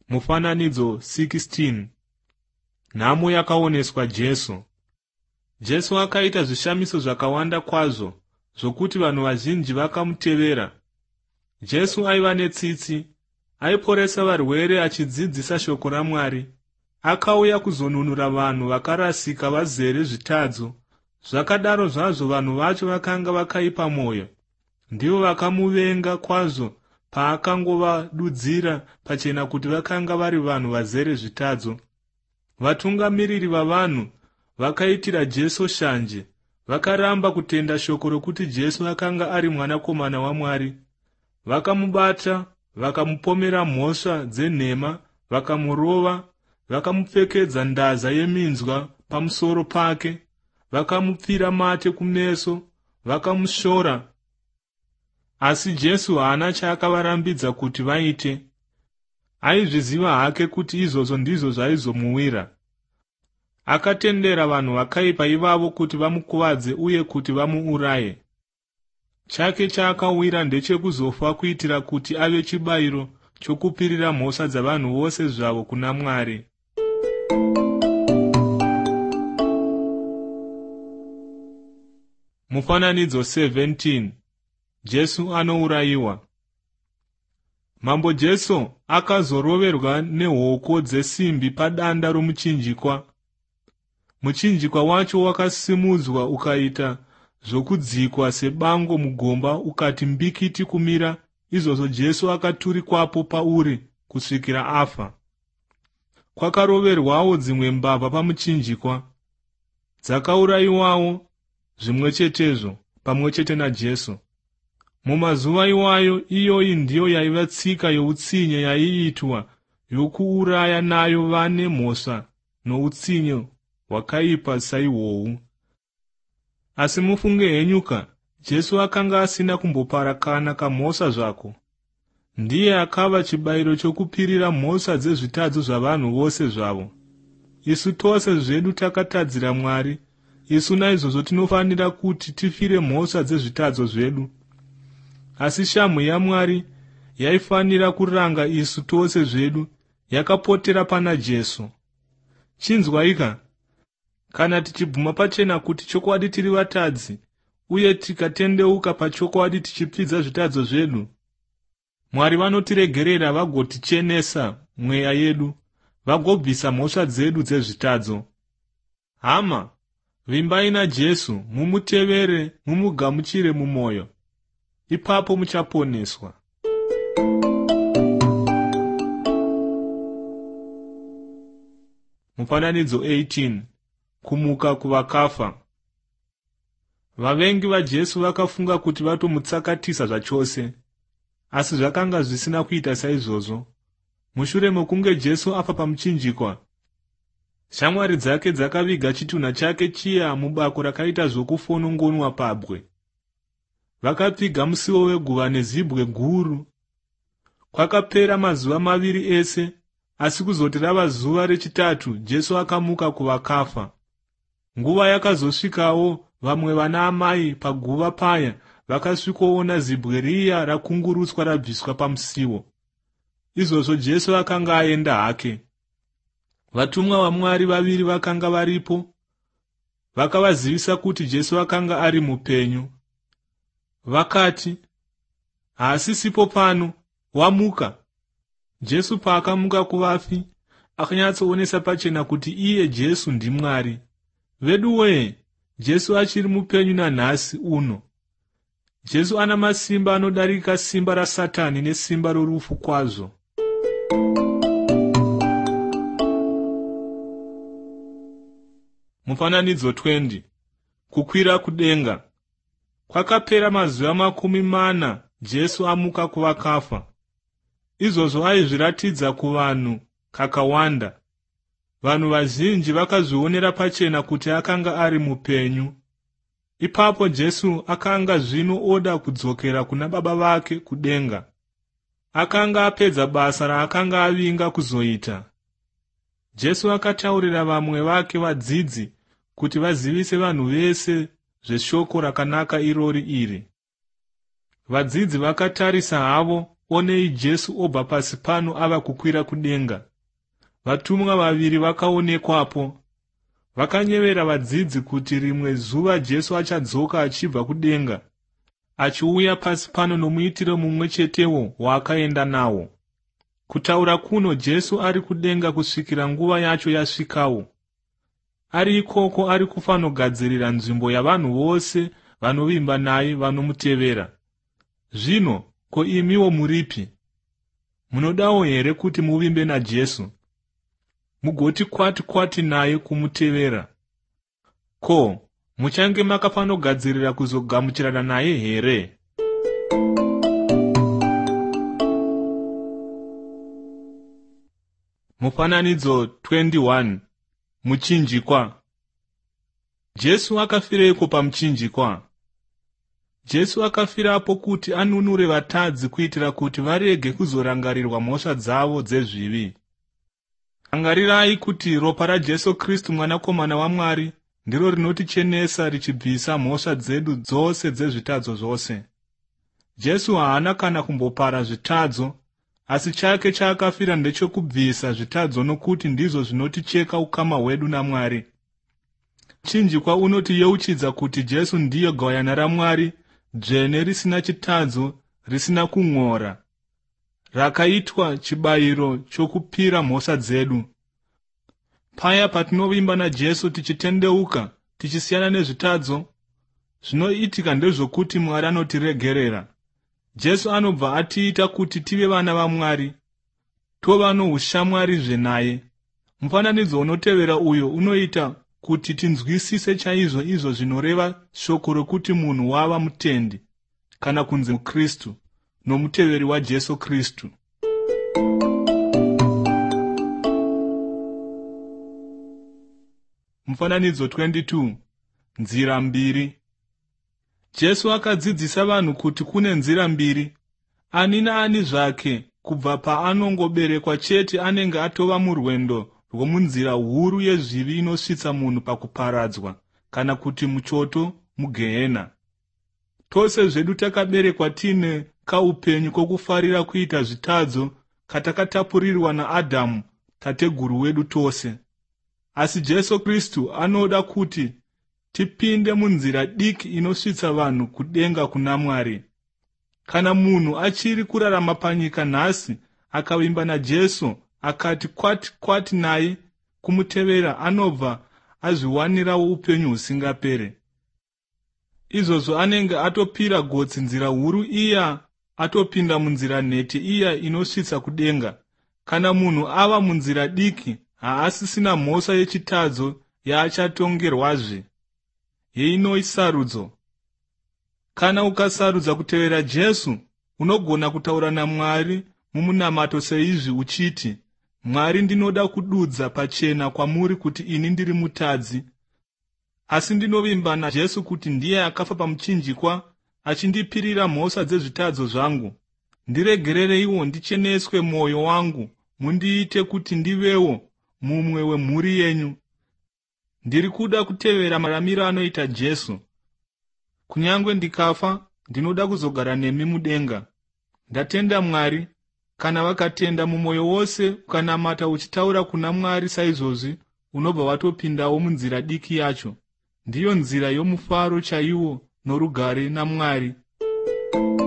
Mufananidzo 16. Nhamo yakaoneswa Jesu. Jesu akaita zvishamiso zvakawanda kwazvo, zvokuti vanhu vazhinji vakamutevera. Jesu aiva netsitsi, aiporesa varwere achidzidzisa shoko raMwari. Akauya kuzonunura vanhu vakarasika vazere zvitadzo. Zvakadaro zvazvo vanhu vacho vakanga vakaipa mwoyo. Ndivo vakamuvenga kwazvo paakangovadudzira pachena kuti vakanga vari vanhu vazere zvitadzo. Vatungamiriri vavanhu vakaitira Jesu shanje. Vakaramba kutenda shoko rokuti Jesu akanga ari mwanakomana waMwari. Vakamubata, vakamupomera mhosva dzenhema, vakamurova, vakamupfekedza ndaza yeminzwa pamusoro pake, vakamupfira mate kumeso, vakamushora. Asi Jesu haana chaakavarambidza kuti vaite. Aizviziva hake kuti izvozvo ndizvo zvaizomuwira. Akatendera vanhu vakaipa ivavo kuti vamukuvadze uye kuti vamuuraye. Chake chaakawira ndechekuzofa kuitira kuti ave chibayiro chokupirira mhosva dzavanhu vose zvavo kuna Mwari. Mufananidzo 17. Jesu anourayiwa. Mambo Jesu akazoroverwa nehoko dzesimbi padanda romuchinjikwa. Muchinjikwa wacho wakasimudzwa ukaita zvokudzikwa sebango mugomba ukati mbikiti kumira. Izvozvo Jesu akaturikwapo pauri kusvikira afa. Kwakaroverwawo dzimwe mbavha pamuchinjikwa, dzakaurayiwawo zvimwe chetezvo pamwe chete naJesu. Mumazuva iwayo iyoyi ndiyo yaiva tsika youtsinye yaiitwa yokuuraya nayo vane mhosva noutsinye hwakaipa saihwohwu. Asi mufunge henyuka, Jesu akanga asina kumbopara kana kamhosva zvako. Ndiye akava chibayiro chokupirira mhosva dzezvitadzo zvavanhu vose zvavo. Isu tose zvedu takatadzira Mwari. Isu naizvozvo tinofanira kuti tifire mhosva dzezvitadzo zvedu. Asi shamhu yaMwari yaifanira kuranga isu tose zvedu yakapotera pana Jesu. Chinzwaika, kana tichibvuma pachena kuti chokwadi tiri vatadzi, uye tikatendeuka pachokwadi tichipfidza zvitadzo zvedu, Mwari vanotiregerera vagotichenesa mweya yedu, vagobvisa mhosva dzedu dzezvitadzo. Hama, vimbai naJesu, mumutevere, mumugamuchire mumwoyo. Ipapo muchaponeswa. Mufananidzo 18. Kumuka kuvakafa. Vavengi vaJesu vakafunga kuti vatomutsakatisa zvachose, asi zvakanga zvisina kuita saizvozvo. Mushure mokunge Jesu afa pamuchinjikwa, shamwari dzake dzakaviga chitunha chake chiya mubako rakaita zvokufonongonwa pabwe. Vakapfiga musiwo weguva nezibwe guru. Kwakapera mazuva maviri ese, asi kuzoti rava zuva rechitatu Jesu akamuka kuvakafa. Nguva yakazosvikawo vamwe vana amai paguva paya vakasvikoona zibwe riya rakungurutswa rabviswa pamusiwo. Izvozvo Jesu akanga aenda hake. Vatumwa vaMwari vaviri vakanga varipo, vakavazivisa kuti Jesu akanga ari mupenyu. Vakati, haasisipo pano, wamuka. Jesu paakamuka kuvafi, akanyatsoonesa pachena kuti iye Jesu ndiMwari. Vedu wee, Jesu achiri mupenyu nanhasi uno. Jesu ana masimba anodarika simba raSatani nesimba rorufu kwazvo. Mufananidzo 20. Kukwira kudenga. Kwakapera mazuva 40 Jesu amuka kuvakafa. Izvozvo aizviratidza kuvanhu kakawanda. Vanhu vazhinji vakazvionera pachena kuti akanga ari mupenyu. Ipapo Jesu akanga zvino oda kudzokera kuna Baba vake kudenga. Akanga apedza basa raakanga avinga kuzoita. Jesu akataurira vamwe vake vadzidzi kuti vazivise vanhu vese zveshoko rakanaka irori iri. Vadzidzi vakatarisa havo onei Jesu obva pasi pano ava kukwira kudenga. Vatumwa vaviri vakaonekwapo. Vakanyevera vadzidzi kuti rimwe zuva Jesu achadzoka achibva kudenga, achiuya pasi pano nomuitiro mumwe chetewo waakaenda nawo. Kutaura kuno Jesu ari kudenga kusvikira nguva yacho yasvikawo. Ari ikoko ari kufanogadzirira nzvimbo yavanhu vose vanovimba naye vanomutevera. Zvino, ko imiwo muripi? Munodawo here kuti muvimbe naJesu, mugoti kwati naye kumutevera? Ko, muchange makafanogadzirira kuzogamuchirana naye here? Mufananidzo 21. Muchinjikwa. Jesu akafireiko pamuchinjikwa? Jesu akafirapo kuti anunure vatadzi kuitira kuti varege kuzorangarirwa mhosva dzavo dzezvivi. Rangarirai kuti ropa raJesu Kristu mwanakomana waMwari ndiro rinotichenesa richibvisa mhosva dzedu dzose dzezvitadzo zvose. Jesu haana kana kumbopara zvitadzo, asi chake chaakafira ndechokubvisa zvitadzo nokuti ndizvo zvinoticheka ukama hwedu naMwari. Muchinjikwa unotiyeuchidza kuti Jesu ndiye gwayana raMwari, dzvene risina chitadzo, risina kung'ora, rakaitwa chibayiro chokupira mhosva dzedu. Paya patinovimba naJesu tichitendeuka, tichisiyana nezvitadzo, zvinoitika ndezvokuti Mwari anotiregerera. Jesu anobva atiita kuti tive vana vaMwari, tova noushamwarizve naye. Mufananidzo unotevera uyo unoita kuti tinzwisise chaizvo izvo zvinoreva shoko rokuti munhu wava mutendi, kana kunzi muKristu, nomuteveri waJesu Kristu. Mufananidzo 22. Nzira mbiri. Jesu akadzidzisa vanhu kuti kune nzira mbiri. Ani naani zvake kubva paanongoberekwa chete anenge atova murwendo rwomunzira huru yezvivi inosvitsa munhu pakuparadzwa, kana kuti muchoto, mugehena. Tose zvedu takaberekwa tine kaupenyu kokufarira kuita zvitadzo katakatapurirwa naAdhamu, tateguru wedu tose. Asi Jesu Kristu anoda kuti tipinde munzira diki inosvitsa vanhu kudenga kuna Mwari. Kana munhu achiri kurarama panyika nhasi akavimba naJesu, akati kwati naye kumutevera, anobva azviwanirawo upenyu husingapere. Izvozvo anenge atopira gotsi nzira huru iya, atopinda munzira nhete iya inosvitsa kudenga. Kana munhu ava munzira diki, haasisina mhosva yechitadzo yaachatongerwazve, yeino isarudzo. Kana ukasarudza kutevera Jesu, unogona kutaura naMwari mumunamato seizvi uchiti, Mwari, ndinoda kududza pachena kwamuri kuti ini ndiri mutadzi, asi ndinovimba naJesu kuti ndiye akafa pamuchinjikwa achindipirira mhosva dzezvitadzo zvangu. Ndiregerereiwo ndicheneswe mwoyo wangu, mundiite kuti ndivewo mumwe wemhuri yenyu. Ndiri kuda kutevera maramiro anoita Jesu. Kunyangwe ndikafa, ndinoda kuzogara nemi mudenga. Ndatenda Mwari. Kana vakatenda mumwoyo wose ukanamata uchitaura kuna Mwari saizvozvi, unobva watopindawo munzira diki yacho. Ndiyo nzira yomufaro chaiwo norugare naMwari.